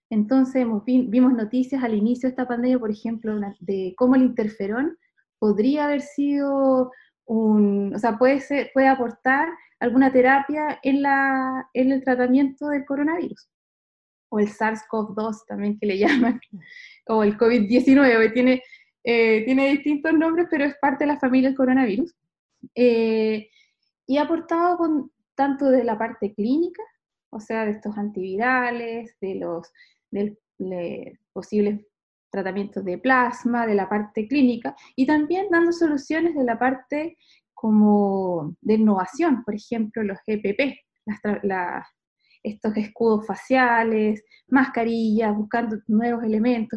Entonces vimos noticias al inicio de esta pandemia, por ejemplo, de cómo el interferón podría haber sido o sea, puede aportar alguna terapia en el tratamiento del coronavirus, o el SARS-CoV-2 también que le llaman, o el COVID-19, tiene distintos nombres, pero es parte de la familia del coronavirus. Y ha aportado tanto de la parte clínica, o sea, de estos antivirales, de posibles tratamientos de plasma, de la parte clínica, y también dando soluciones de la parte como de innovación, por ejemplo, los EPP, estos escudos faciales, mascarillas, buscando nuevos elementos